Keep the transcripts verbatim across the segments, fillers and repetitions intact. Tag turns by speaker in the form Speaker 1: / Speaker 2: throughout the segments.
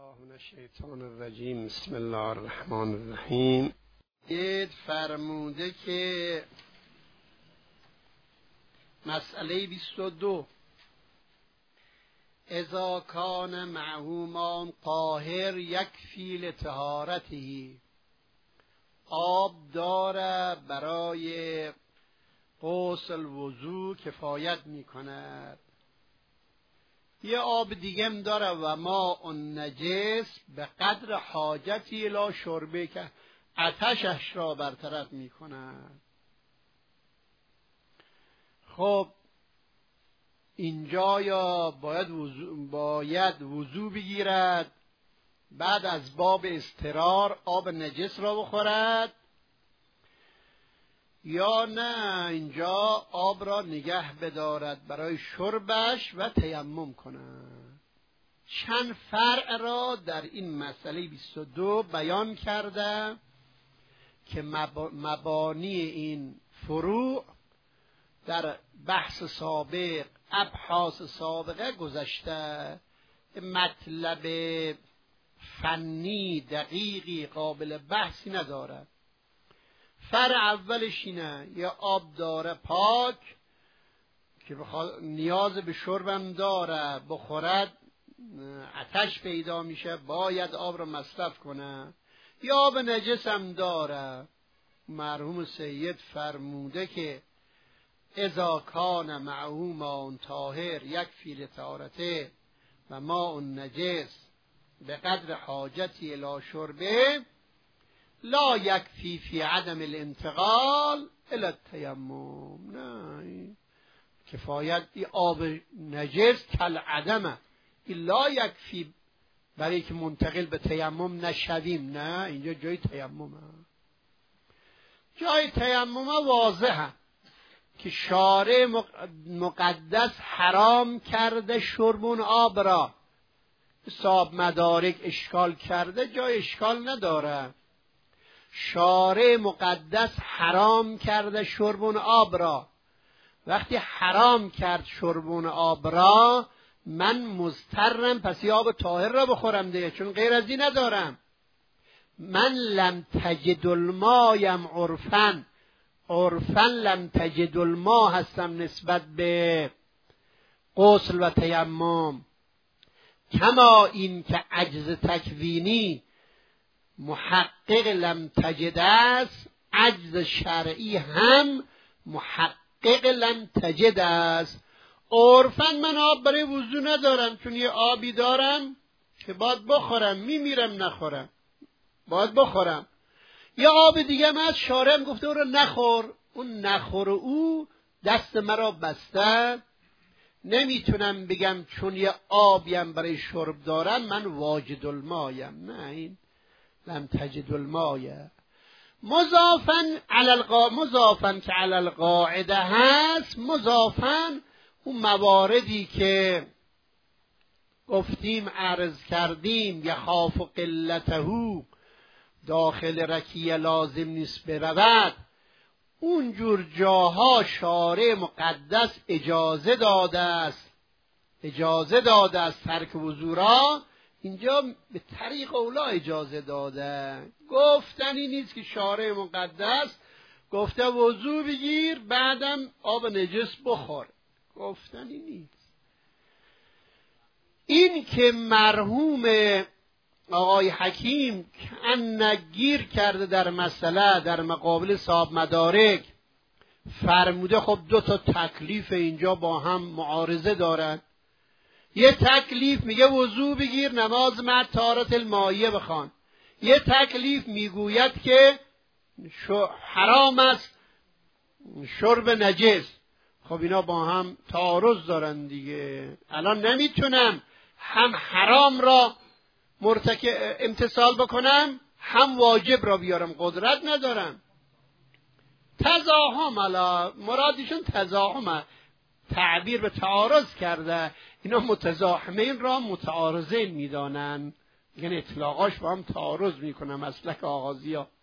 Speaker 1: الله من الشیطان الرجیم. بسم الله الرحمن الرحیم. اید فرموده که مسئله بیست و دو اذا کان معهومان طاهر یکفی لطهارته، آب داره برای غسل وضو کفایت می کند. یه آب دیگه هم داره و ما اون نجس به قدر حاجتی الی شربه که آتشش را برطرف می کند. خب اینجا یا باید وضو, باید وضو بگیرد، بعد از باب اضطرار آب نجس را بخورد، یا نه اینجا آب را نگه بدارد برای شربش و تیمم کند. چند فرع را در این مسئله بیست و دو بیان کرده که مبانی این فروع در بحث سابق، ابحاث سابقه گذشته. مطلب فنی دقیقی قابل بحثی نداره. فرع اولش اینه، یه آب داره پاک که نیاز به شربم داره، بخورد آتش پیدا میشه، باید آب رو مصرف کنه. یا آب نجس هم داره. مرحوم سید فرموده که اذا کان معهوما طاهر یکفی لطهارته و ماء نجس به قدر حاجتی الی شربه لا یکفی فی عدم الانتقال الی التیمم. نه کفایت ای آب نجس کل عدمه، این لا یکفی برای که منتقل به تیمم نشویم. نه اینجا جای تیممه. جای تیممه واضحه که شارع مقدس حرام کرده شربون آب را. صاحب مدارک اشکال کرده، جای اشکال نداره. شارع مقدس حرام کرده شربون آب را. وقتی حرام کرد شربون آب را، من مضطرم پس یه آب طاهر را بخورم دیگه، چون غیر از این ندارم. من لم تجد المایم عرفن عرفن لم تجد الما هستم نسبت به غسل و تیمم. کما این که عجز تکوینی محقق لم تجد است، عجز شرعی هم محقق لم تجد است. عرفن من آب برای وضو ندارم، چون یه آبی دارم که باید بخورم، میمیرم نخورم، باید بخورم. یه آب دیگه من از شارعم گفته او رو نخور، اون نخور او دست مرا بسته، نمیتونم بگم چون یه آبیم برای شرب دارم من واجد المایم. نه، این لم تجد المایه مضافن علی القا مضافن که علی القاعده هست. مضافن اون مواردی که گفتیم عرض کردیم یخاف قلته داخل رکیه لازم نیست برود، اونجور جاها شارع مقدس اجازه داده است اجازه داده است ترک وضو را. اینجا به طریق اولا اجازه داده. گفتنی نیست که شارع مقدس گفته وضو بگیر بعدم آب نجس بخور، گفتنی نیست. این که مرحوم آقای حکیم ان گیر کرده در مسئله در مقابل صاحب مدارک، فرموده خب دو تا تکلیف اینجا با هم معارضه دارن. یه تکلیف میگه وضو بگیر نماز مع طهارت المائیه بخوان، یه تکلیف میگوید که حرام است شرب نجس. خب اینا با هم تعارض دارن دیگه. الان نمیتونم هم حرام را مرتکب امتثال بکنم هم واجب را بیارم، قدرت ندارم. تزاحم، الا مرادشون تزاحم، تعبیر به تعارض کرده. اینا متزاحمین را متعارضین میدانن، یعنی اطلاقاش با هم تعارض میکنن. مسلک آغازی ها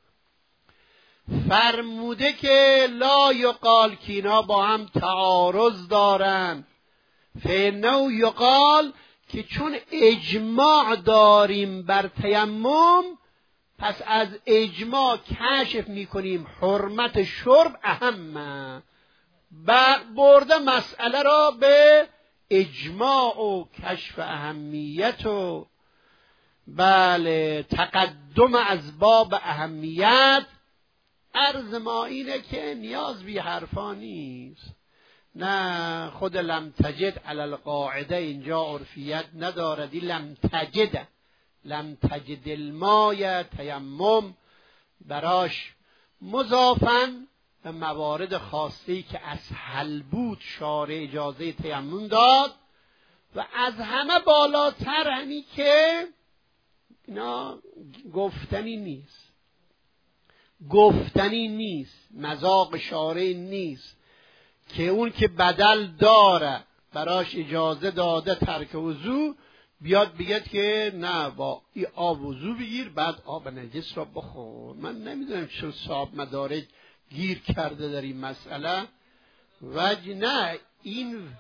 Speaker 1: فرموده که لا یقال که اینا با هم تعارض دارن، فانه یقال که چون اجماع داریم بر تیمم، پس از اجماع کشف میکنیم حرمت شرب اهمه، برده مسئله را به اجماع و کشف اهمیت و بله تقدم از باب اهمیت. عرض ما اینه که نیاز بی حرفا نیست. نه خود لم تجد علی القاعده اینجا عرفیت ندارد، لم تجد لم تجد الماء تیمم براش مضافن به موارد خاصی که اسهل بود شارع اجازه تیمم داد، و از همه بالاتر همی که اینا گفتنی نیست، گفتنی نیست، مذاق شارع نیست که اون که بدل داره براش اجازه داده ترک وضو بیاد بگید که نه با این آب وضو بگیر بعد آب نجس را بخور. من نمیدونم چون صاحب مدارج گیر کرده در این مسئله و نه این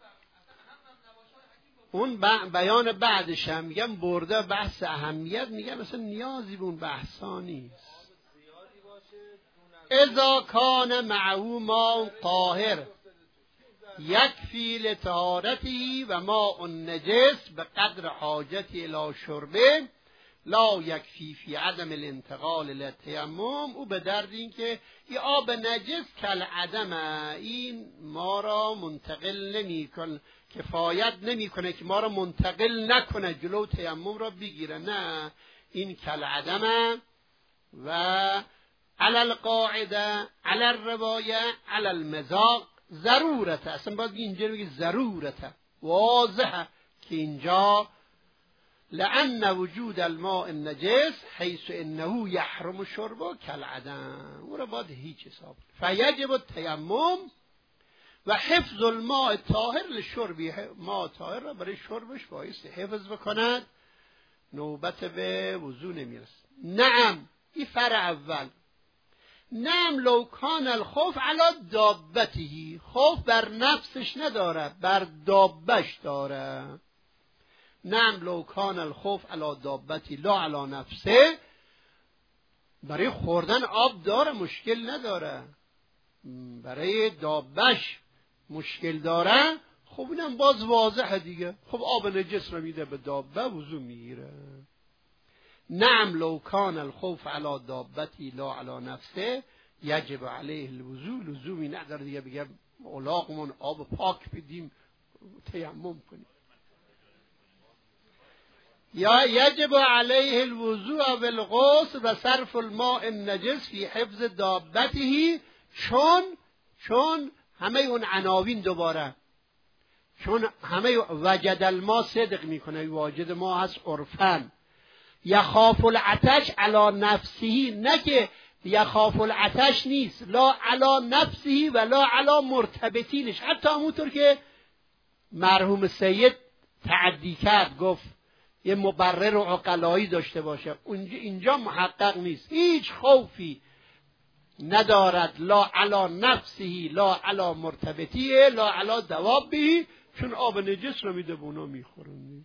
Speaker 1: اون بیان بعدش هم میگم برده بحث اهمیت، میگم مثلا نیازی به اون بحثا نیست. اذا کان معه ماء طاهر یکفی لطهارته و ماء نجس به قدر حاجتی الی شربه لا یکفی فی عدم الانتقال للتیمم. او به درد این که این آب نجس کل عدمه، این ما را منتقل نمی کن، کفایت نمی کنه که ما را منتقل نکنه جلو تیمم را بگیره، نه این کل عدمه. و علی القاعده علی الروایه علی المذاق ضرورته، اصلا باید اینجا بگی ضرورته، واضحه که اینجا لأن وجود الماء النجس حيث انه يحرم شربه كالعدم، او را باید هیچ حساب. فیجب التیمم و حفظ الماء الطاهر للشرب، ماء طاهر را برای شربش بایستی حفظ بکند، نوبت به وضو نمیرسه. نعم این فرع اول. نعم لو کان الخوف علی دابته، خوف بر نفسش نداره بر دابش داره. نعم لو کان الخوف علی دابتی لا علی نفسه، برای خوردن آب داره مشکل نداره، برای دابش مشکل داره، خب اینم باز واضحه دیگه، خب آب نجس رو میده به دابه وضو میگیره. نعم لو کان الخوف علی دابتی لا علی نفسه یجب علیه الوضو، لزومی نداره دیگه بگه الاغمون آب پاک بدیم تیمم کنیم. یا یجب علیه الوضوء بالغسل و صرف الماء النجس فی حفظ دابته، چون چون همه اون عناوین دوباره، چون همه وجد الماء صدق میکنه، واجد ما هست عرفن. یخاف العطش علی نفسه، نه که یخاف العطش نیست، لا علی نفسه و لا علی مرتبطینش، حتی همونطور که مرحوم سید تعدی کرد گفت یه مبرر و عقلایی داشته باشه، اونجا اینجا محقق نیست، هیچ خوفی ندارد، لا علی نفسه لا علی مرتبطیه لا علی دوابه، چون آب نجس رو میده بونا میخورن.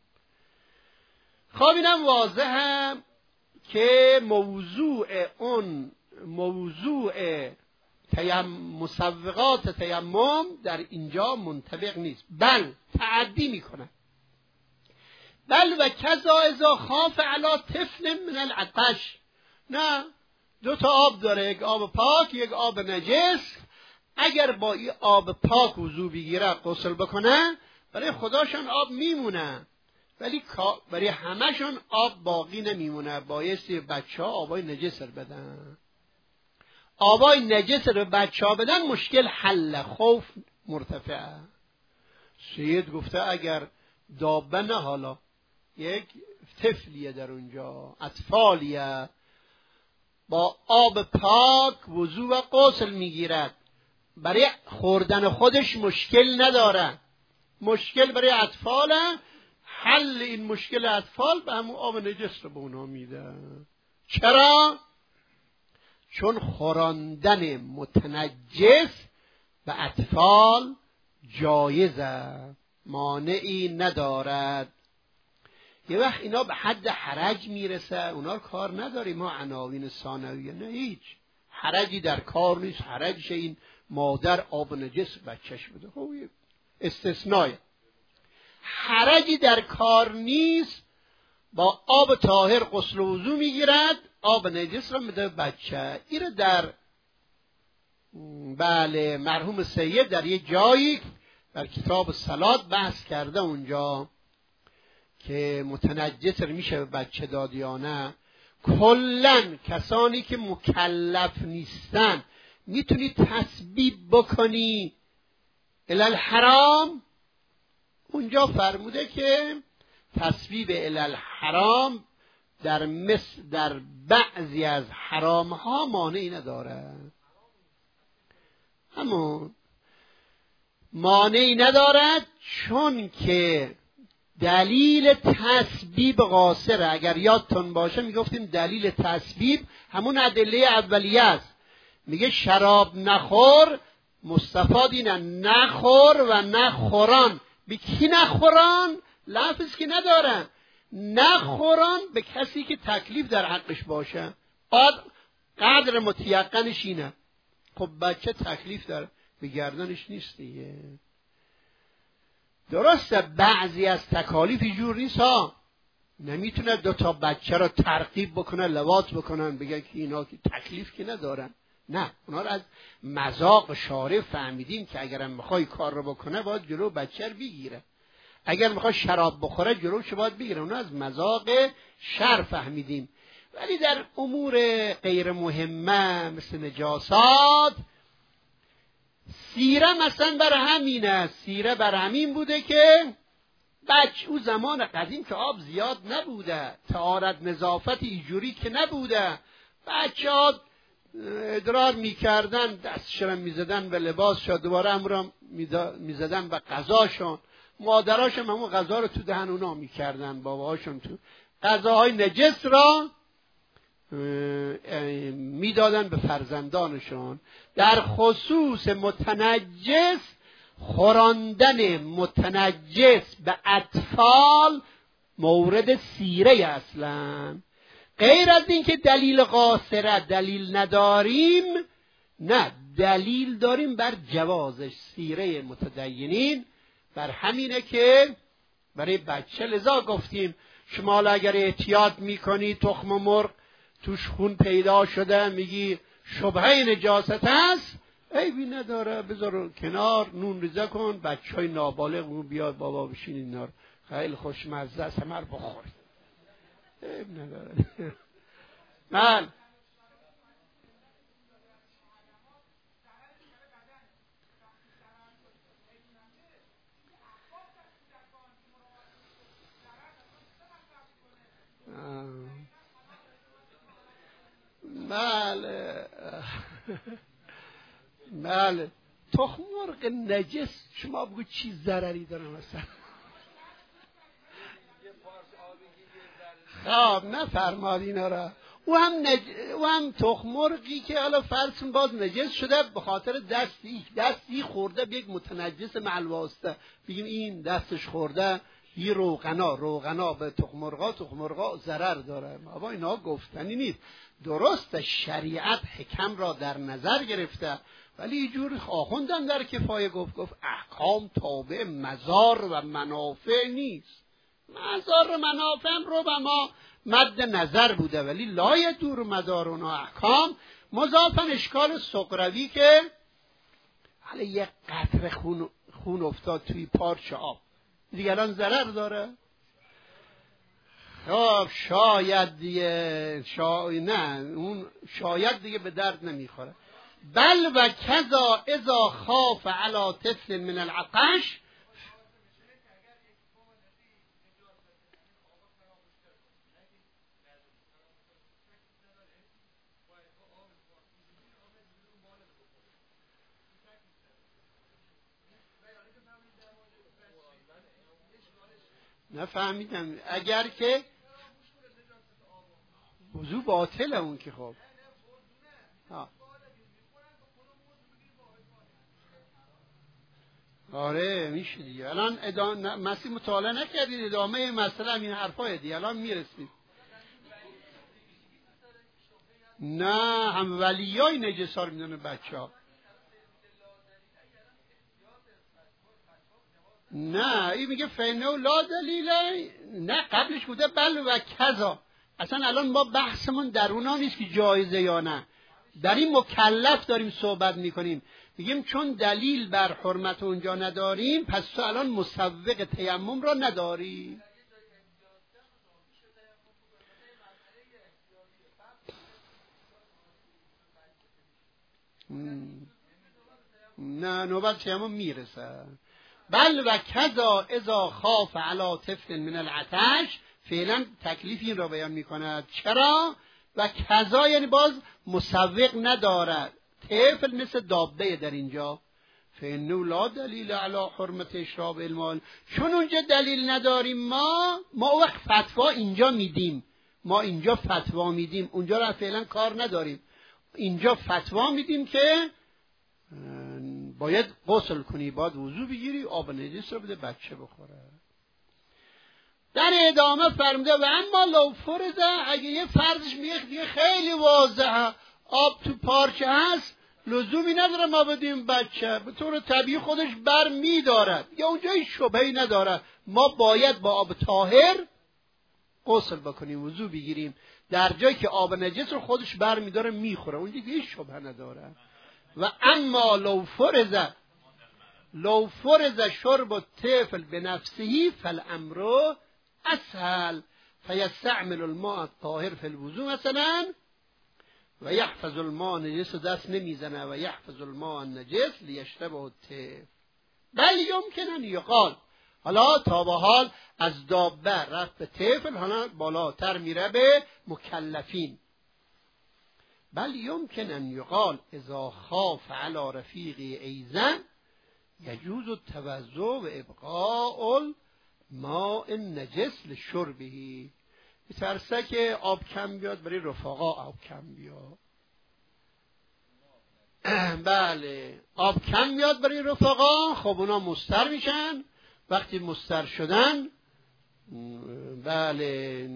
Speaker 1: خب اینم واضحه که موضوع اون موضوع تیم مسوقات تیمم در اینجا منطبق نیست، بل تعدی میکنه. بل و کذا اذا خاف علی طفل من العطش، نه دو تا آب داره، یک آب پاک یک آب نجس، اگر با این آب پاک وضو بگیره غسل بکنه برای خداشون آب میمونه، ولی برای همشون آب باقی نمیمونه، بایستی بچه ها آبای نجس رو بدن. آبای نجس رو بچه ها بدن مشکل حل، خوف مرتفعه. سید گفته اگر دابه نه، حالا یک طفلیه در اونجا، اطفالیه، با آب پاک وضو و غسل میگیرد، برای خوردن خودش مشکل نداره، مشکل برای اطفاله، حل این مشکل اطفال به همون آب نجس رو به اونا میده. چرا؟ چون خوراندن متنجس به اطفال جایزه. مانعی ندارد. یه وقت اینا به حد حرج میرسه، اونا کار نداریم ما عناوین ثانویه، نه هیچ حرجی در کار نیست. حرجش این مادر آب نجس بچهش بده، خب استثنای. حرجی در کار نیست، با آب طاهر غسل و وضو میگیرد، آب نجس را میده بچه. این در بله مرحوم سید در یه جایی در کتاب صلات بحث کرده اونجا که متنجس میشه به بچه داد یا نه. کلن کسانی که مکلف نیستن میتونی تسبیب بکنی الالحرام. اونجا فرموده که تسبیب الالحرام در مثل در بعضی از حرام ها مانعی نداره، اما مانعی ندارد چون که دلیل تسبیب قاصره. اگر یادتون باشه میگفتیم دلیل تسبیب همون ادله اولیه است. میگه شراب نخور، مستفاد اینه نخور و نخوران. به کی نخوران؟ لفظ که ندارن. نخوران به کسی که تکلیف در حقش باشه. قدر متیقنش اینه. خب بچه تکلیف در به گردنش نیست دیگه. درسته بعضی از تکالیف اینجور نیست ها، نمیتونه دو تا بچه رو ترغیب بکنه لواط بکنن بگن که اینا که تکلیف که ندارن. نه، اونا رو از مذاق شارع فهمیدیم که اگرم میخوای کار رو بکنه باید جلو بچه رو بگیره. اگر میخوای شراب بخوره جلوش باید بگیره. اونا از مذاق شرع فهمیدیم. ولی در امور غیر مهمه مثل نجاسات، سیره مثلا بر همینه. سیره بر همین بوده که بچه او زمان قدیم که آب زیاد نبوده، طهارت نظافت اینجوری که نبوده، بچه ها ادرار میکردن دستشون میزدن به لباسشون، دوباره امرام میزدن به غذاشون. مادراشون همون غذا رو تو دهن اونا میکردن، باباهاشون تو غذاهای نجس را میدادن به فرزندانشون. در خصوص متنجس، خوراندن متنجس به اطفال مورد سیره اصلا. غیر از این که دلیل قاصره دلیل نداریم، نه دلیل داریم بر جوازش. سیره متدینین بر همینه که برای بچه، لذا گفتیم شما اگر احتیاط میکنی تخم مرغ توش خون پیدا شده میگی شبهه نجاست هست، عیبی نداره، بذار کنار، نون ریزه کن، بچه های نابالغ اون بیاد بابا بشین اینا رو خیلی خوشمزه است همه رو بخورید، عیب نداره. من بله بله تخم مرغ نجس شما بگو چی ضرری داره مثلا؟ خب نفرماد اینا را. او هم, نج... او هم تخم مرغی که حالا فرضون باز نجس شده به خاطر دستی دستی خورده به یک متنجس معلواسته، بگیم این دستش خورده یه روغنا روغنا به تخم مرغا تخم مرغا ضرر داره. بابا اینا گفتنی نیست. درسته شریعت حکم را در نظر گرفته، ولی یه جور آخوندن در کفایه گفت گفت احکام تابع مضار و منافع نیست. مضار و منافع رو به ما مد نظر بوده، ولی لای دور مدار اونا احکام. مضافن اشکال سقروی که حالا یک قطره خون, خون افتاد توی پارچه آب دیگران ضرر داره. خب شاید دیگه شا... نه اون شاید دیگه به درد نمیخوره. بل و کذا اذا خاف علی طفل من العطش، نفهمیدم. اگر که وضو باطله اون که خب ها. آره میشه دیگه. الان ادامه مسیح مطالعه نکردید، ادامه مسئله همین حرفای دیگه الان میرسید. نه هم ولیای نجس ها رو میدونه بچه ها. نه این میگه فینه لا دلیله. نه قبلش بوده بل و کذا. اصلا الان ما بحثمون در اونا نیست که جایزه یا نه، در این مکلف داریم صحبت میکنیم. میگیم چون دلیل بر حرمت اونجا نداریم پس تو الان مسوق تیمم را نداری. نه نوبت تیمم میرسه. بل و کذا اذا خاف علی طفل من العطش، فعلا تکلیف این را بیان میکند. چرا؟ و کذا یعنی باز مسوق ندارد. طفل مثل دابه در اینجا. فإنه لا دلیل علی حرمت اشراب المال، چون اونجا دلیل نداریم ما ما وقت فتوا اینجا میدیم، ما اینجا فتوا میدیم، اونجا را فعلا کار نداریم. اینجا فتوا میدیم که باید غسل کنی، باید وضو بگیری، آب نجس رو بده بچه بخوره. در ادامه فرموده و اما لو فرض، اگه یه فرضش میگه خیلی واضحه، آب تو پارچه هست لزومی نداره ما بدیم بچه، به طور طبیعی خودش بر میدارد، یا اونجا هیچ شبهه‌ای نداره، ما باید با آب طاهر غسل بکنیم، وضو بگیریم. در جایی که آب نجس رو خودش بر میداره میخوره، اونجا هیچ شبهه نداره. و اما لو فرض لو فرض شرب الطفل بنفسه فالامر اسهل فیستعمل الماء الطاهر فی الوضو مثلا و یحفظ الماء نجس، دست نمیزنه و یحفظ الماء النجس لیشربه الطفل. بل یمکن ان یقال، حالا تا به حال از دابه رفت به طفل، حالا بالاتر میره به مکلفین. بل یمکن ان یقال اذا خاف علی رفیقه ایزن یجوز التوضؤ و ابقاء الماء النجس لشربه. میترسه که آب کم بیاد برای رفقا، آب کم بیاد. بله آب کم بیاد برای رفقا، خب اونا مستر میشن. وقتی مستر شدن، بله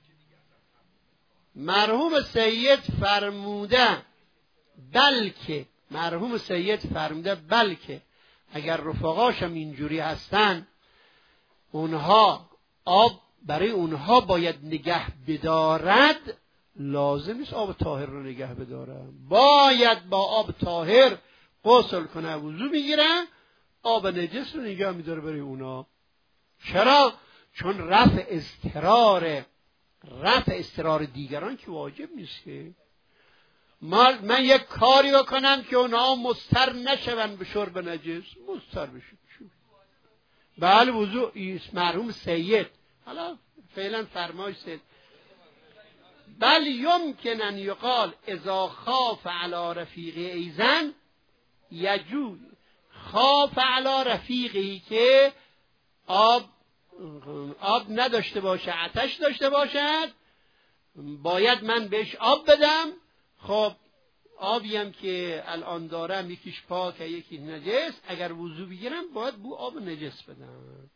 Speaker 1: مرحوم سید فرموده بلکه مرحوم سید فرموده بلکه اگر رفقاشم اینجوری هستن، اونها آب برای اونها باید نگه بدارد، لازم نیست آب طاهر رو نگه بداره، باید با آب طاهر غسل کنه، وضو میگیره، آب نجس رو نگه میداره برای اونا. چرا؟ چون رفع استرار رفع استرار دیگران که واجب نیست که من, من یک کاری بکنم که اونها مستر نشون به شرب نجس، مستر بشه. بله وضو مرحوم سید، حالا فعلا فرمایش سید. بل یمکن ان یقال اذا خاف علی رفیقه ایزن یجوز، خاف علی رفیقی که آب آب نداشته باشه، آتش داشته باشد، باید من بهش آب بدم. خب آبی هم که الان دارم یکیش پاکه یکی نجس، اگر وضو بگیرم باید بو آب نجس بدم.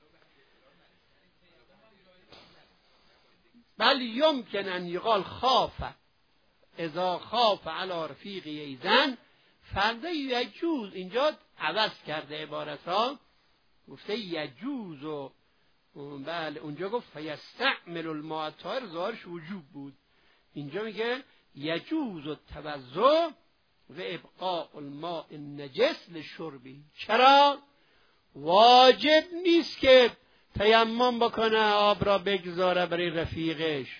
Speaker 1: بل یمکن ان یقال خاف اذا خاف علی رفیقه ایزن فرده یجوز، اینجا عوض کرده عبارت ها، گفته یجوز و بله اونجا گفت فیستعمل الماء الطاهر، ظاهرش وجوب بود، اینجا میگه یجوز التوضؤ و ابقاء الماء النجس لشربی. چرا؟ واجب نیست که تیمم بکنه آب را بگذاره برای رفیقش،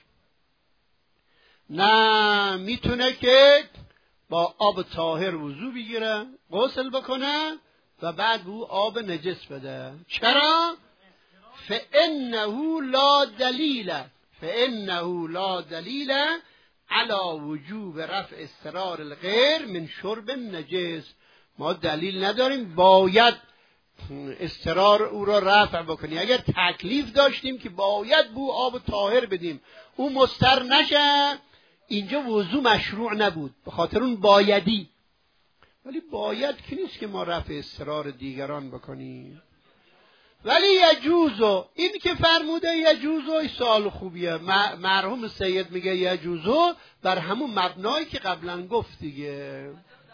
Speaker 1: نه میتونه که با آب طاهر وضو بگیره، غسل بکنه و بعد او آب نجس بده. چرا؟ فإنه لا دلیل فإنه لا دلیل علی وجوب رفع استرار الغیر من شرب نجس. ما دلیل نداریم باید استرار او را رفع بکنی. اگر تکلیف داشتیم که باید بو آب طاهر بدیم او مستر نشه، اینجا وضو مشروع نبود، به خاطر اون بایدی. ولی باید که نیست که ما رفع اضطرار دیگران بکنیم. ولی یجوزو، این که فرموده یجوزو سوال خوبیه. مرحوم سید میگه یجوزو بر همون مبنایی که قبلا گفت دیگه.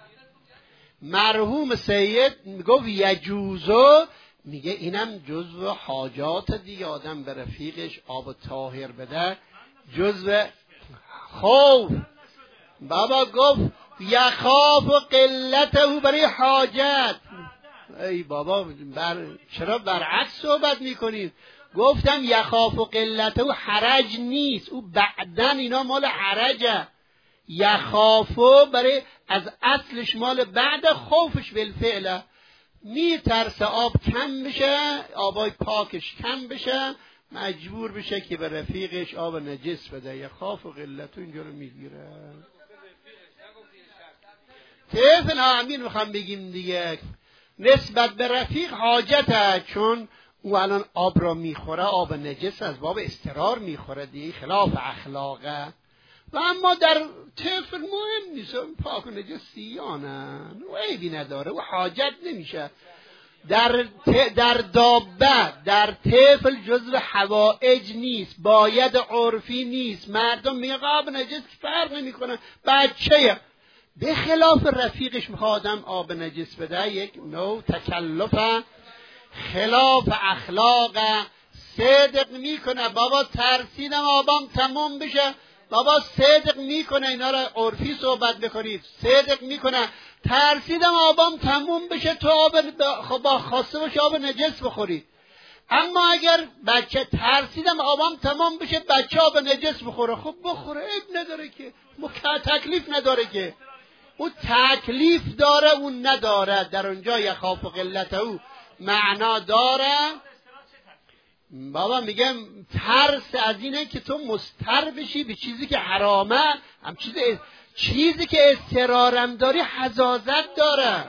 Speaker 1: مرحوم سید میگه یجوزو، میگه اینم جزو حاجات دیگه، آدم به رفیقش آب طاهر بده جزو خوف. بابا گفت یخاف قلته برای حاجت. ای بابا بر... چرا برعکس صحبت میکنید؟ گفتم یخاف قلته حرج نیست، او بعدن اینا مال حرجه. یخافو برای از اصلش مال بعد، خوفش بالفعله، می ترس آب کم بشه، آبای پاکش کم بشه، مجبور بشه که به رفیقش آب نجس بده. یخاف قلتو اینجا رو میگیره. طفل همین میخوام بگیم دیگه، نسبت به رفیق حاجته، چون او الان آب را میخوره، آب نجس از باب اضطرار میخوره دیگه، خلاف اخلاقه. و اما در طفل مهم نیست، پاک و نجس سیانن و عیبی نداره و حاجت نمیشه. در در دابه، در طفل جزو حوائج نیست، باید عرفی نیست. مردم میگن آب نجس فرق نمیکنه، بچه‌یه. به خلاف رفیقش میخواد آدم آب نجس بده، یک نوع تکلفه، خلاف اخلاق. صدق میکنه، بابا ترسیدم آبام تموم بشه، بابا صدق میکنه، اینا را عرفی صحبت بکنید. صدق میکنه ترسیدم آبام تموم بشه، تو آب خب با خواسته باشه آب نجس بخوری. اما اگر بچه ترسیدم آبام تمام بشه، بچه آب نجس بخوره، خب بخوره، عیب نداره که، تکلیف نداره که. او تکلیف داره، اون نداره. در اونجا یخاف قلته او معنا داره. بابا میگم ترس از اینه که تو مضطر بشی به چیزی که حرامه، هم چیزی چیزی که اضطرارم داری حزازت داره.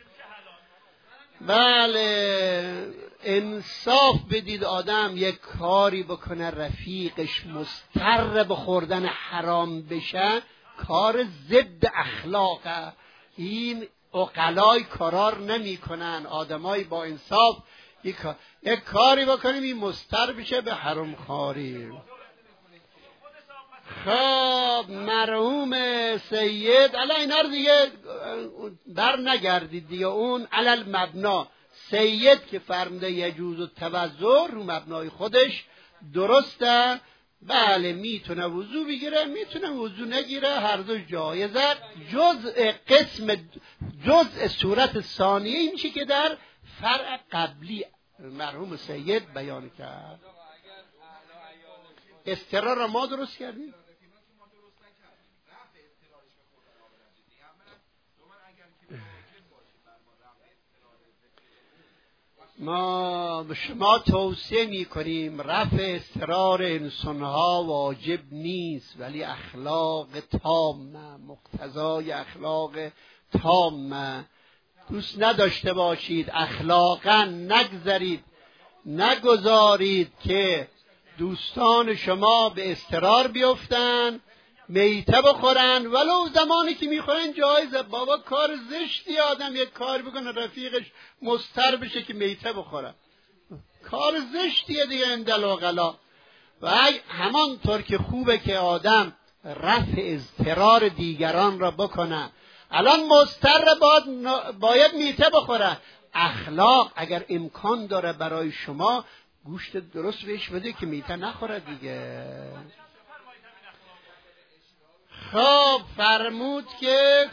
Speaker 1: بله، انصاف بدید. آدم یک کاری بکنه رفیقش مضطر به خوردن حرام بشه، کار ضد اخلاقه. این عقلای کارار نمی کنن. آدمای با انصاف یک, یک کاری بکنیم این مضطر بشه به حرام خواری. خب مرحوم سید علی اینا رو دیگه بر نگردید دیگه، اون علل مبنا سید که فرموده یجوز و توضع رو مبنای خودش درسته. بله میتونه وضو بگیره، میتونه وضو نگیره، هر دو جایزه. جزء قسم جزء صورت ثانیه میشه که در فرع قبلی مرحوم سید بیان کرد. استرار را ما درست کردیم. ما به شما توصیه می کنیم رفع اضطرار انسانها واجب نیست، ولی اخلاق تامه، مقتضای اخلاق تامه. دوست نداشته باشید اخلاقا نگذارید، نگذارید که دوستان شما به اضطرار بیفتن، میته بخورن، ولو زمانی که میخورن جایزه. بابا کار زشتی آدم یک کار بکنه رفیقش مضطر بشه که میته بخوره، کار زشتیه دیگه اندلوغلا. و همانطور که خوبه که آدم رفع اضطرار دیگران را بکنه، الان مضطر باید, باید میته بخوره، اخلاق اگر امکان داره برای شما گوشت درست بهش بده که میته نخوره دیگه. خب فرمود که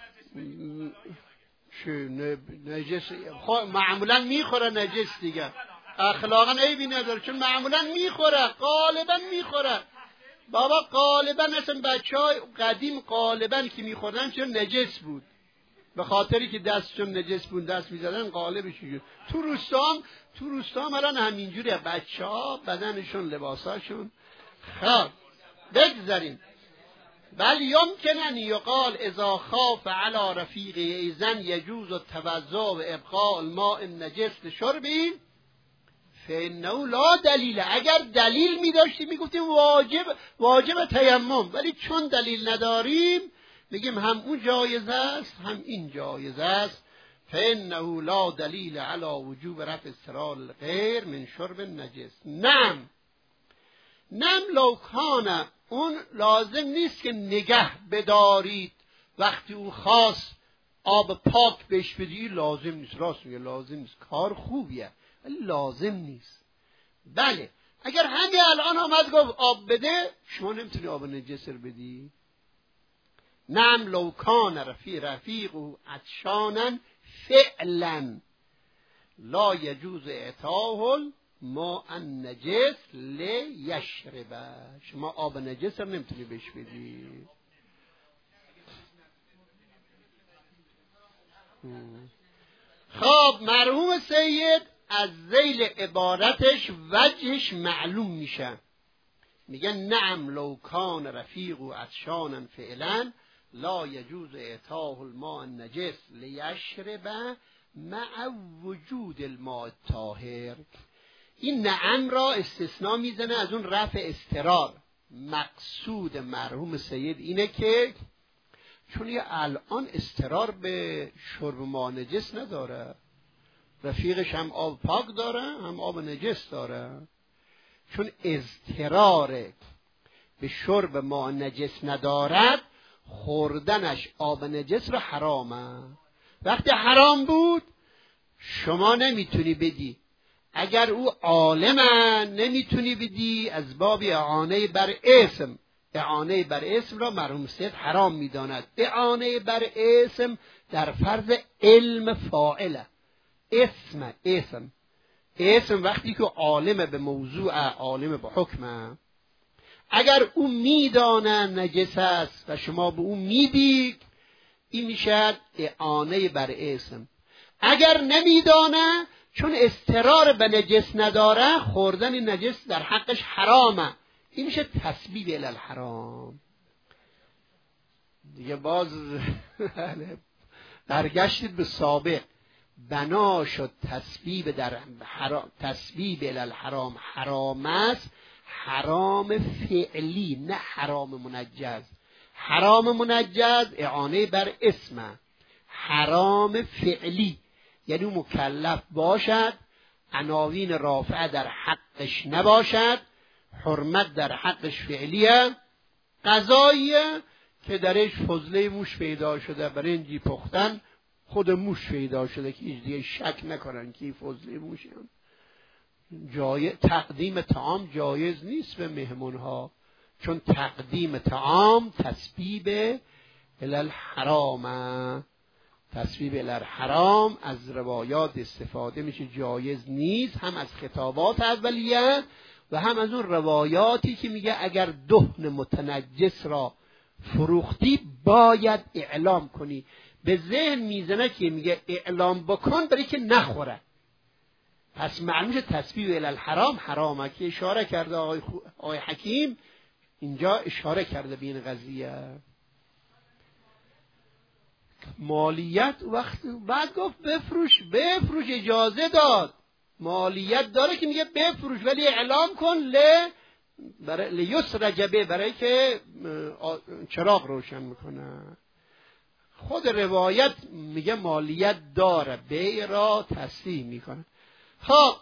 Speaker 1: نجس، خب معمولا میخوره نجس دیگه، اخلاقا عیبی نداره، چون معمولا میخوره، غالبا میخوره. بابا غالبا اصلا بچه های قدیم غالبا که میخوردن چون نجس بود، به خاطری که دستشون نجس بود دست میزدن غالبش شد. تو روستام تو روستام الان همینجوریه، بچه ها بدنشون لباساشون. خب بگذاریم. بل یمکن ان یقال اذا خاف علی رفیقه ایزن یجوز التوضع و ابقاء الماء النجس لشربه فانه لا دلیل. اگر دلیل می داشتیم می گفتیم واجب واجب تیمم، ولی چون دلیل نداریم میگیم هم اون جایز است هم این جایز است. فإنه لا دلیل علی وجوب رفع اضطرار الغیر من شرب نجس. نعم نعم لو کان، اون لازم نیست که نگه بدارید وقتی او خواست آب پاک بهش بدی، لازم نیست. راست میگه لازم نیست، کار خوبیه ولی لازم نیست. بله اگر همین الان آمد گفت آب بده، شما نمیتونی آب نجس رو بدی. نعم لو کان رفیق رفیق و عطشانا فعلا لا یجوز اعطاه ما النجس لیشربه. شما آب نجس رو نمیتونی بهش بدی. خب مرحوم سید از ذیل عبارتش وجهش معلوم میشه. میگن نعم لو کان رفیق و عطشانا فعلا لا یجوز اعطاه الماء النجس لیشربه مع وجود الماء الطاهر. این نعم را استثناء میزنه از اون رفع اضطرار. مقصود مرحوم سید اینه که چون یه الان اضطرار به شرب ماء نجس نداره، رفیقش هم آب پاک داره هم آب نجس داره، چون اضطرار به شرب ماء نجس ندارد، خوردنش آب نجس رو حرامه. وقتی حرام بود شما نمیتونی بدی. اگر او عالمه نمیتونی بدی، از باب اعانه بر اسم. اعانه بر اسم را مرحوم سید حرام میداند. اعانه بر اسم در فرض علم فاعله. اسم اسم اسم وقتی که عالم به موضوع، عالم به حکمه. اگر او میدانه نجس است و شما به او میدید، این میشه اعانه بر اسم. اگر نمیدانه چون اضطرار به نجس نداره، خوردن نجس در حقش حرامه. این میشه تسبیب الی الحرام. دیگه باز برگشتید به سابق. بنا شد تسبیب در حرام، تسبیب الی الحرام حرام است، حرام فعلی نه حرام منجز. حرام منجز اعانه بر اسمه. حرام فعلی یعنی مکلف باشد، عناوین رافعه در حقش نباشد، حرمت در حقش فعلیه، غذاییه که درش فضله موش پیدا شده، برنجی پختن خود موش پیدا شده که هیچ دیگه شک نکنن که فضله موشه. جای تقدیم طعام جایز نیست به مهمونها، چون تقدیم طعام تسبیب الی الحرام. تسبیب الی الحرام از روایات استفاده میشه، جایز نیست، هم از خطابات اولیه و هم از اون روایاتی که میگه اگر دهن متنجس را فروختی باید اعلام کنی. به ذهن میزنه که میگه اعلام بکن برای که نخوره. پس معلومه تسبیب الی الحرام حرامه که اشاره کرده آقای, خو... آقای حکیم اینجا اشاره کرده به این قضیه. مالیت وقت بعد گفت بفروش، بفروش اجازه داد، مالیت داره که میگه بفروش ولی اعلام کن ل برای لیسر جبه، برای که چراغ روشن میکنه. خود روایت میگه مالیت داره، بیع را تصحیح میکنه. خب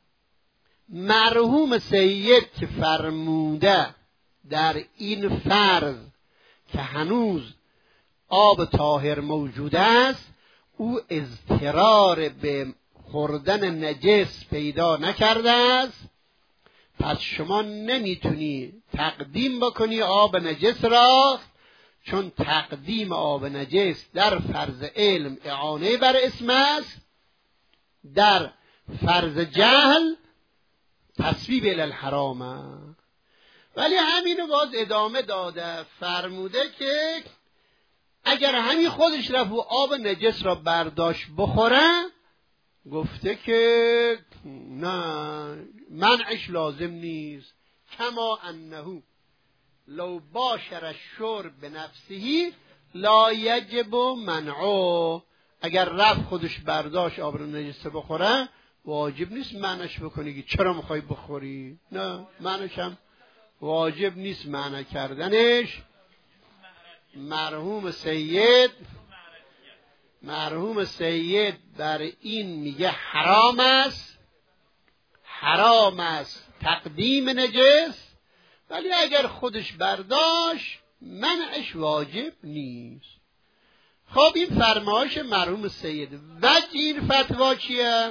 Speaker 1: مرحوم سید که فرموده در این فرض که هنوز آب طاهر موجود است، او اضطرار به خوردن نجس پیدا نکرده است، پس شما نمیتونی تقدیم بکنی آب نجس را، چون تقدیم آب نجس در فرض علم اعانه بر اسم است، در فرض جهل تسبیب الی الحرام. ولی همینو باز ادامه داده، فرموده که اگر همین خودش رفت و آب نجس را برداشت بخوره، گفته که نه منعش لازم نیست. کما انه لو باشر الشرب بنفسه لا یجب منعه. اگر رفت خودش برداشت آب نجس بخوره واجب نیست منعش بکنی که چرا میخوای بخوری. نه منعش هم واجب نیست منع کردنش. مرحوم سید مرحوم سید بر این میگه حرام است، حرام است تقدیم نجس، ولی اگر خودش برداشت منعش واجب نیست. خب این فرمایش مرحوم سید. وجه این فتوا چیه؟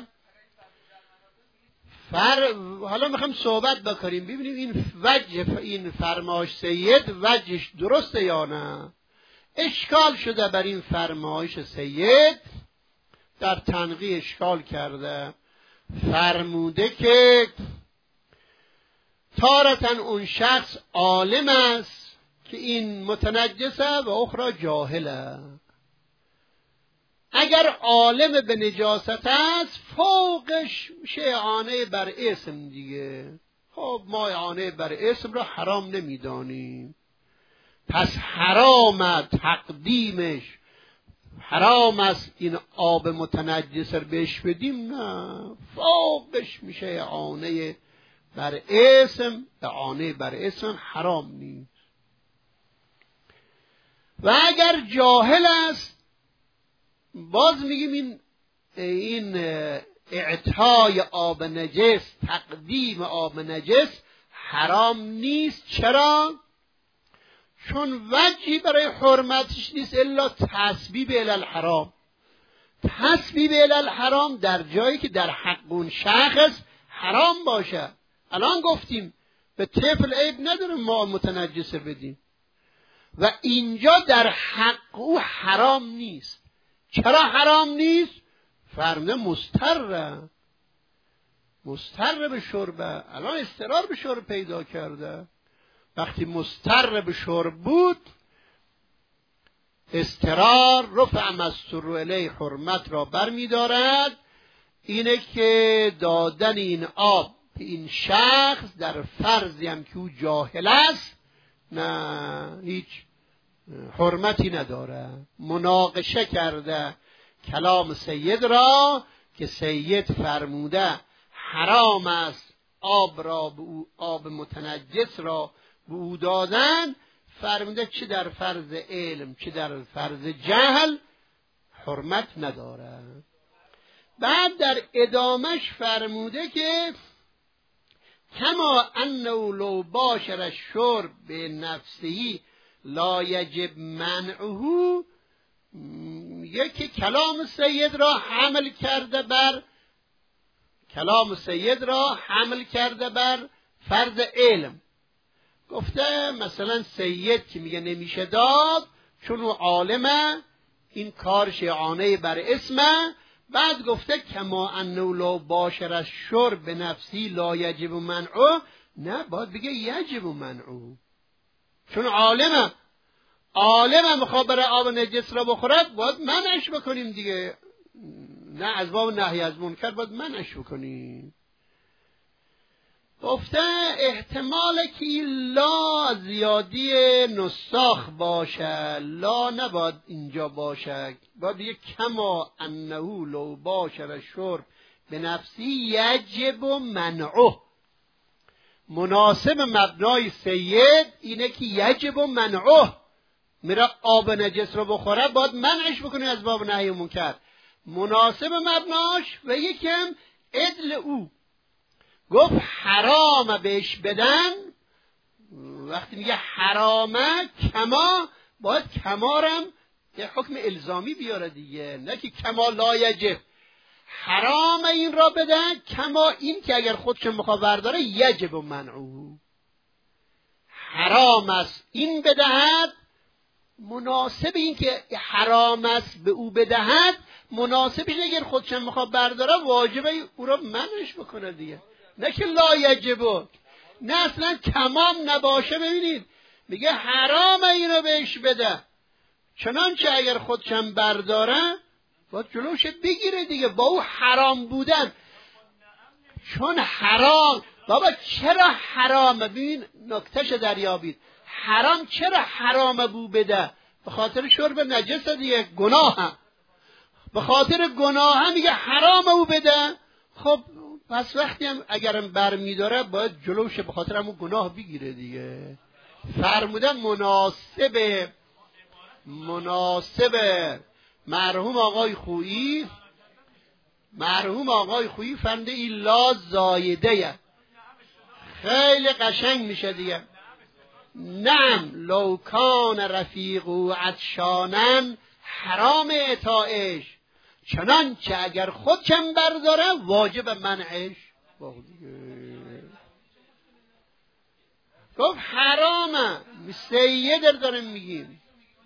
Speaker 1: فر... حالا میخوام صحبت بکنیم ببینیم این وجه این فرمایش سید وجهش درسته یا نه. اشکال شده بر این فرمایش سید، در تنقیح اشکال کرده، فرموده که تارتن اون شخص عالم است که این متنجسه و اخرى جاهله. اگر عالم به نجاست است فوقش میشه اعانه بر اسم دیگه. خب ما اعانه بر اسم را حرام نمیدانیم، پس حرام تقدیمش، حرام است این آب متنجس رو بهش بدیم، نه، فوقش میشه اعانه بر اسم. اعانه بر اسم حرام نیست. و اگر جاهل است باز میگیم این این اعطای آب نجس، تقدیم آب نجس حرام نیست. چرا؟ چون وجهی برای حرمتش نیست الا تسبیب الی الحرام. تسبیب الی الحرام در جایی که در حق اون شخص حرام باشه. الان گفتیم به طفل عیب نداره ما متنجسه بدیم و اینجا در حق او حرام نیست. چرا حرام نیست؟ فرموده مضطره، مضطر به شربه. الان اضطرار به شرب پیدا کرده. وقتی مضطر به شرب بود، اضطرار رفع مستور الیه حرمت را برمی‌دارد. اینه که دادن این آب به این شخص در فرضی هم که او جاهل است نه هیچ حرمتی نداره. مناقشه کرده کلام سید را که سید فرموده حرام است آب را به او، آب متنجس را به او دادن، فرموده چه در فرض علم چه در فرض جهل حرمت نداره. بعد در ادامش فرموده که کما انه لو باشر الشرب به نفسه لا یجب منعه، یکی کلام سید را حمل کرده بر کلام سید را حمل کرده بر فرض علم. گفته مثلا سید که میگه نمیشه داد چون او عالمه، این کارش اعانه بر اسمه. بعد گفته کما انه لو باشر الشرب به نفسی لا یجب منعه، نه باید بگه یجب منعه، چون عالمه عالمه میخواد برای آب نجس را بخورد باید منعش بکنیم دیگه، نه از باب نهی از منکر باید منعش بکنیم. گفته احتمال که لا زیادی نساخ باشه، لا نباید اینجا باشه، باید بگه کما انه لو باشر الشرب به نفسی یجب منعه. مناسب مبنای سید اینه که یجب منعه، میره آب نجس رو بخوره باید منعش بکنی از باب نهی منکر. مناسب مبناش و یکم عدل او. گفت حرام بهش بدن، وقتی میگه حرامه کما باید کمارم یه حکم الزامی بیاره دیگه، نه که کما لا یجب. حرام این را بدن کما این که اگر خودش میخواد برداره یجب منعه، حرام است این بدهد. مناسب این که حرام است به او بدهد، مناسبش اگر خودش میخواد برداره واجبه او را منعش بکنه دیگه، نه که لا یجب. نه اصلا کمام نباشه. ببینید میگه حرام اینو بهش بده، چنانچه اگر خودشم برداره باید جلوش بگیره دیگه با او حرام بودن. چون حرام بابا چرا حرامه؟ ببین نکتهش دریابید. حرام چرا حرامه بو بده؟ به خاطر شرب نجس دیگه، گناه هم. به خاطر گناه هم میگه حرامه او بده. خب پس وقتی هم اگرم بر میداره باید جلوش به خاطر همون گناه بگیره دیگه. فرموده مناسب مناسب مرحوم آقای خویی، مرحوم آقای خویی فهمده این لا زایده خیلی قشنگ میشه دیگه. نعم لو کان رفیق و عطشانن حرام اطاعش، چنانچه اگر خودشم برداره واجب منعش. گفت حرامه، سید داریم میگیم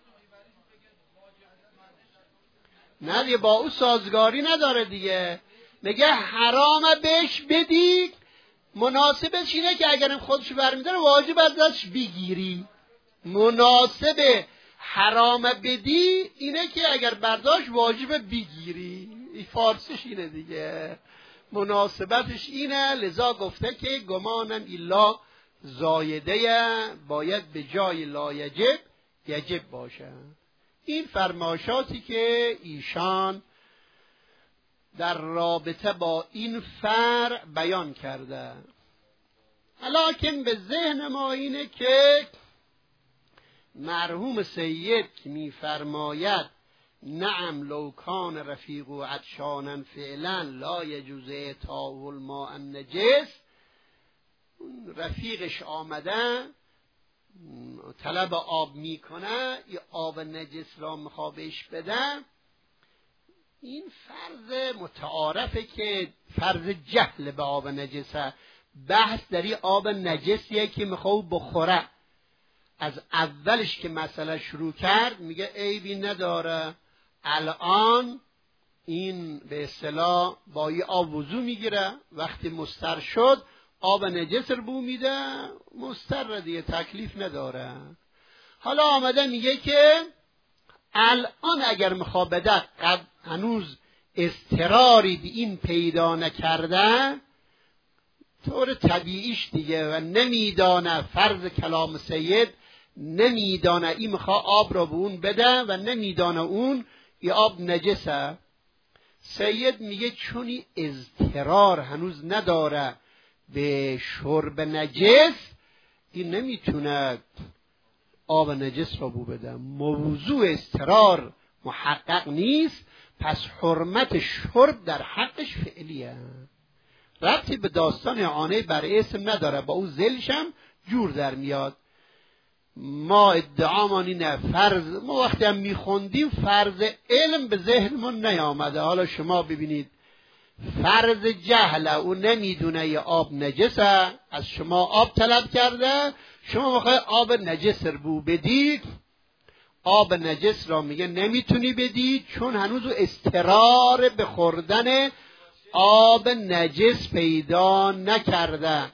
Speaker 1: نه دیگه، با او سازگاری نداره دیگه. میگه حرامه بهش بدی، مناسبش اینه که اگرم خودش برمیداره واجب از دستش بگیری. مناسب حرامه بدی اینه که اگر برداشت واجب بگیری. این فارسیش اینه دیگه، مناسبتش اینه. لذا گفته که گمانم ایلا زایده باید به جای لا یجب یجب باشه. این فرمایشاتی که ایشان در رابطه با این فرع بیان کرده. لکن به ذهن ما اینه که مرحوم سید که میفرماید نعم لو کان رفیق و عطشانا فعلا لا یجوز اعطاء الماء النجس، رفیقش آمده طلب آب میکنه، یه آب نجس را میخواد بهش بده، این فرض متعارفه که فرض جهل به آب نجسه. بحث در این آب نجسیه که میخواد بخوره. از اولش که مسئله شروع کرد میگه عیبی نداره، الان این به اصطلاح با یه آب وضو میگیره، وقتی مستر شد آب نجس رو بو میده، مستر دیگه تکلیف نداره. حالا آمده میگه که الان اگر میخواد بده قد هنوز اضطراری به این پیدا نکرده، طور طبیعیش دیگه و نمیدانه فرض کلام سید، نمیدانه این میخواد آب را به اون بده و نمیدانه اون این آب نجسه. سید میگه چون این اضطرار هنوز نداره به شرب نجس، این نمیتونه آب نجس را بو بده. موضوع اضطرار محقق نیست، پس حرمت شرب در حقش فعلیه، ربطی به داستان اعانه بر اسم نداره، با اون ذلشم جور در میاد. ما ادعامان اینه فرض، ما وقتی هم میخوندیم فرض علم به ذهنمون نیامده. حالا شما ببینید فرض جهل، او نمیدونه یه آب نجسه، از شما آب طلب کرده، شما میخوای آب نجس رو بو بدید، آب نجس را میگه نمیتونی بدید چون هنوز اضطرار به خوردن آب نجس پیدا نکرده.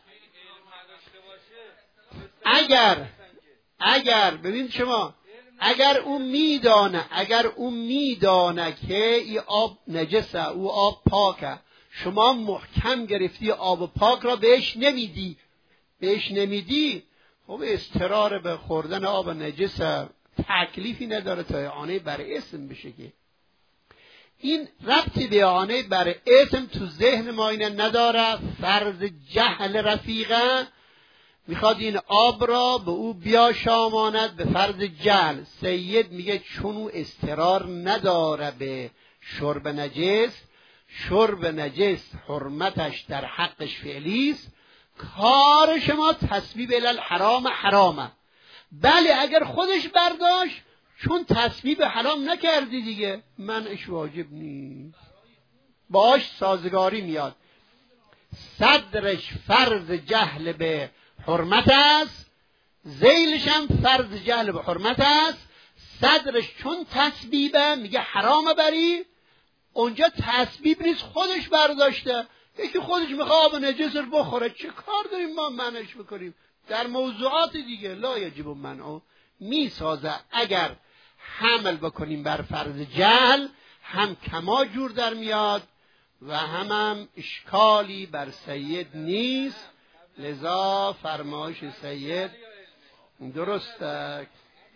Speaker 1: اگر اگر ببین شما اگر اون میدانه اگر اون میدانه که این آب نجسه، او آب پاکه، شما محکم گرفتی آب پاک را بهش نمیدی بهش نمیدی خب اضطرار به خوردن آب نجسه، تکلیفی نداره تا اعانه بر اسم بشه. که این ربطی به اعانه بر اسم تو ذهن ما اینه نداره، فرض جهل رفیقه، میخواد این آب را به او بیاشاماند به فرض جهل. سید میگه چون او اضطرار نداره به شرب نجس، شرب نجس حرمتش در حقش فعلیست، کار شما تسبیب الالحرام حرامه. بله اگر خودش برداشت چون تسبیب حرام نکردی دیگه منعش واجب نیست، باش سازگاری میاد. صدرش فرض جهل به حرمت است، ذیلش هم فرض جهل به حرمت است. صدرش چون تسبیبه میگه حرامه بری، اونجا تسبیب نیست، خودش برداشته. یکی خودش میخواد آب نجس رو بخوره، چه کار داریم ما منعش بکنیم؟ در موضوعات دیگه لا یجب منعه میسازه. اگر حمل بکنیم بر فرض جهل هم کما جور در میاد و هم هم اشکالی بر سید نیست. لذا فرمایش سید درسته.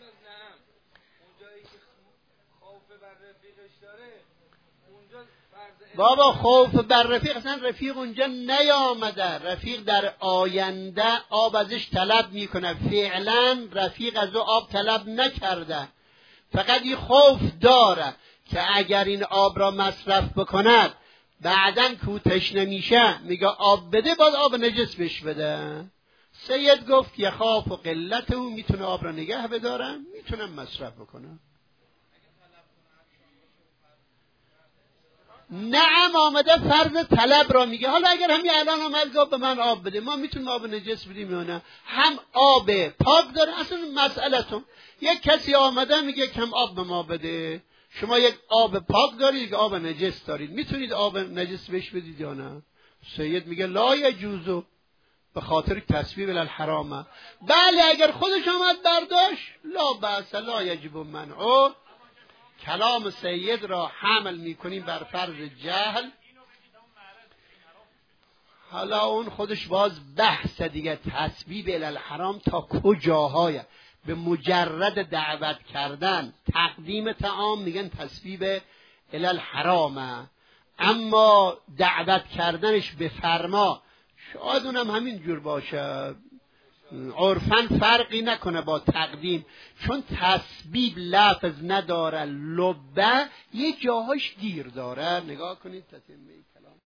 Speaker 1: بابا خوف بر رفیق، اصلا رفیق اونجا نیامده، رفیق در آینده آب ازش طلب میکنه، فعلا رفیق از او آب طلب نکرده. فقط این خوف داره که اگر این آب را مصرف بکند بعداً کو تشنه میشه میگه آب بده، باید آب نجس بهش بده. سید گفت یخاف و قلت او، میتونه آب را نگه بدارم، میتونم مصرف بکنم. نعم آمده فرض طلب را میگه. حالا اگر همین الان آمد گفت به من آب بده، ما میتونیم آب نجس بدیم یا نه؟ هم آب پاک داره، اصلا مسئله‌تون. یک کسی آمده میگه کم آب به ما بده، شما یک آب پاک دارید، یک آب نجس دارید، میتونید آب نجس بهش بدید یا نه؟ سید میگه لا یجوزو، به خاطر تسبیب الحرامه. بله اگر خودش آمد برداشت لا بأس لا یجب منعه. کلام سید را حمل میکنیم بر فرض جهل. حالا اون خودش باز بحث دیگه، تسبیب الحرام تا کجاهای. به مجرد دعوت کردن تقدیم طعام میگن تسبیب الحرامه، اما دعوت کردنش به فرما شاید اونم همین جور باشه، عرفاً فرقی نکنه با تقدیم، چون تسبیب لفظ نداره، لبه یه جاهاش گیر داره. نگاه کنید تتمه کلام.